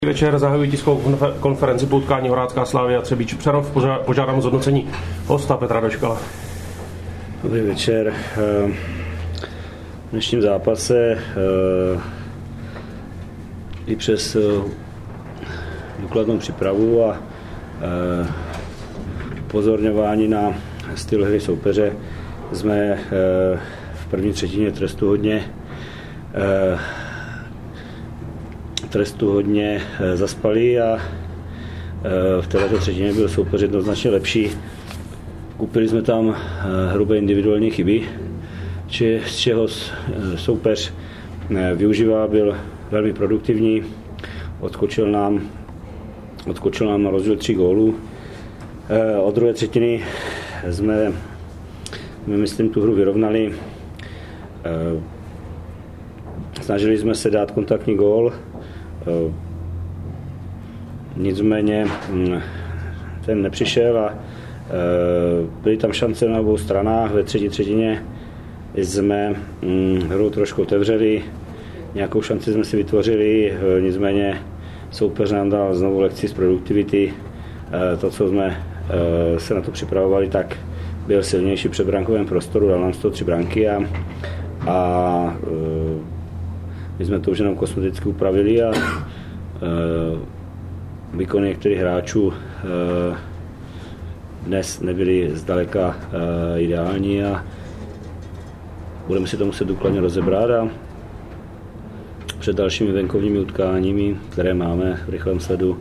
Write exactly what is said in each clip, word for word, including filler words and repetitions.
Večer zahajují tiskovou konferenci po utkání Horácká Slavia Třebíč Přerov. Požádám o zhodnocení hosta Petra Doškala. Dobrý večer. V dnešním zápase i přes důkladnou přípravu a upozorňování na styl hry soupeře jsme v první třetině trestu hodně trestu hodně zaspali a v této třetině byl soupeř jednoznačně lepší. Kupili jsme tam hrubé individuální chyby, či, z čeho soupeř využíval, byl velmi produktivní, odskočil nám, odskočil nám na rozdíl tří gólů. Od druhé třetiny jsme, jsme, myslím, tu hru vyrovnali. Snažili jsme se dát kontaktní gól, nicméně ten nepřišel a byly tam šance na obou stranách. Ve třetí třetině jsme hru trošku otevřeli, nějakou šanci jsme si vytvořili, nicméně soupeř nám dal znovu lekci z produktivity. To, co jsme se na to připravovali, tak byl silnější před brankovém prostoru, dal nám sto tři branky a, a my jsme to už jenom kosmeticky upravili a výkony některých hráčů dnes nebyly zdaleka ideální a budeme si to muset důkladně rozebrat a před dalšími venkovními utkáními, které máme v rychlém sledu,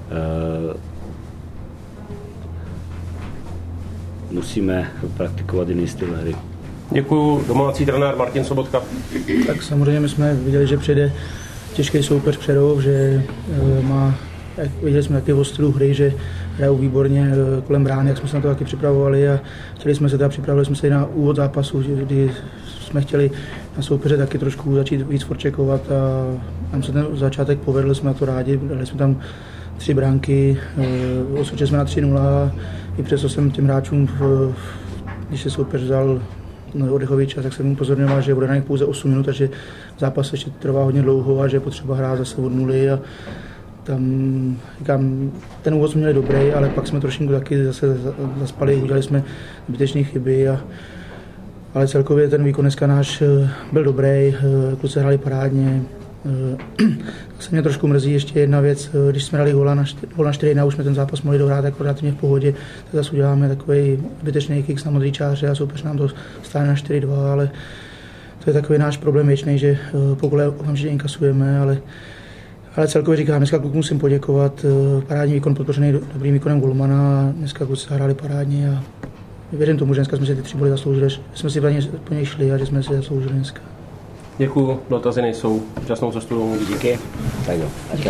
musíme praktikovat jiný styl hry. Děkuju. Domácí trenér Martin Sobotka. Tak samozřejmě my jsme viděli, že přijde těžký soupeř Přerov, že má, jak viděli jsme taky o stylu hry, že hrajou výborně kolem brány, jak jsme se na to taky připravovali a chtěli jsme se teda připravili jsme se i na úvod zápasu, kdy jsme chtěli na soupeře taky trošku začít víc forčekovat a nám se ten začátek povedl, jsme na to rádi, dali jsme tam tři branky, osočili jsme na tři nula, i přesto jsem těm hráčům, když se soupeř vzal oddechový čas, tak jsem mu upozorňoval, že bude na nich pouze osm minut a že zápas ještě trvá hodně dlouho a že je potřeba hrát zase od nuly a tam, říkám, ten úvod jsme měli dobrý, ale pak jsme trošku taky zase zaspali, udělali jsme zbytečné chyby a, ale celkově ten výkon dneska náš byl dobrý, kluci hráli parádně. Tak se mě trošku mrzí ještě jedna věc, když jsme dali góla na čtyři jedna, už jsme ten zápas mohli dohrát jako relativně v pohodě, tak zase uděláme takový zbytečný kick na modrý čáře a soupeř nám to stáne na čtyři dva, ale to je takový náš problém věčný, že po gole okamžitě inkasujeme, ale, ale celkově říkám, dneska klukům musím poděkovat, parádní výkon podpořený dobrým výkonem golmana, dneska kluci hráli parádně a věřím tomu, že dneska jsme si ty tři body zasloužili, že jsme si po něj šli a že jsme si zasloužili dneska. Děkuju, dotazy nejsou. Časnou cestu domů. Díky. Tak jo.